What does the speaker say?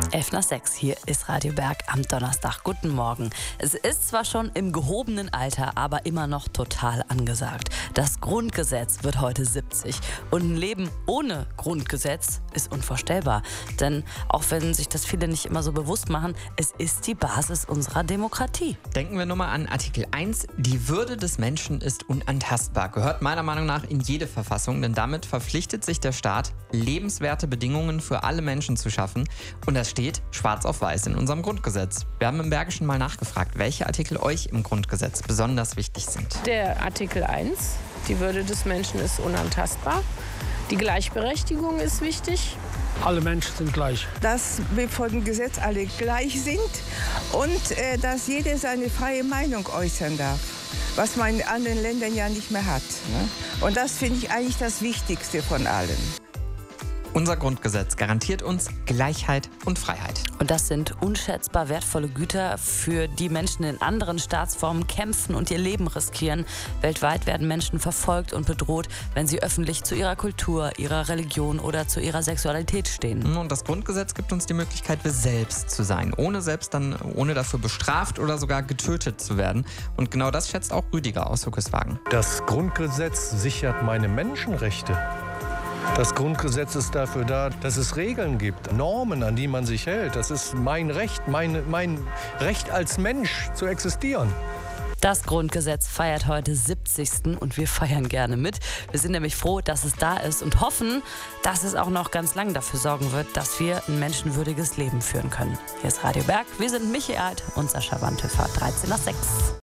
11:06, hier ist Radio Berg am Donnerstag. Guten Morgen. Es ist zwar schon im gehobenen Alter, aber immer noch total angesagt. Das Grundgesetz wird heute 70 und ein Leben ohne Grundgesetz ist unvorstellbar. Denn auch wenn sich das viele nicht immer so bewusst machen, es ist die Basis unserer Demokratie. Denken wir nur mal an Artikel 1. Die Würde des Menschen ist unantastbar. Gehört meiner Meinung nach in jede Verfassung, denn damit verpflichtet sich der Staat, lebenswerte Bedingungen für alle Menschen zu schaffen. Und das steht schwarz auf weiß in unserem Grundgesetz. Wir haben im Bergischen mal nachgefragt, welche Artikel euch im Grundgesetz besonders wichtig sind. Der Artikel 1, die Würde des Menschen ist unantastbar. Die Gleichberechtigung ist wichtig. Alle Menschen sind gleich. Dass wir vor dem Gesetz alle gleich sind und dass jeder seine freie Meinung äußern darf, was man in anderen Ländern ja nicht mehr hat. Ne? Und das finde ich eigentlich das Wichtigste von allem. Unser Grundgesetz garantiert uns Gleichheit und Freiheit. Und das sind unschätzbar wertvolle Güter, für die Menschen in anderen Staatsformen kämpfen und ihr Leben riskieren. Weltweit werden Menschen verfolgt und bedroht, wenn sie öffentlich zu ihrer Kultur, ihrer Religion oder zu ihrer Sexualität stehen. Und das Grundgesetz gibt uns die Möglichkeit, wir selbst zu sein, ohne dafür bestraft oder sogar getötet zu werden. Und genau das schätzt auch Rüdiger aus Huckeswagen. Das Grundgesetz sichert meine Menschenrechte. Das Grundgesetz ist dafür da, dass es Regeln gibt, Normen, an die man sich hält. Das ist mein Recht, mein Recht als Mensch zu existieren. Das Grundgesetz feiert heute 70. und wir feiern gerne mit. Wir sind nämlich froh, dass es da ist und hoffen, dass es auch noch ganz lang dafür sorgen wird, dass wir ein menschenwürdiges Leben führen können. Hier ist Radio Berg. Wir sind Michi Alt und Sascha Wantöfer, 13:06.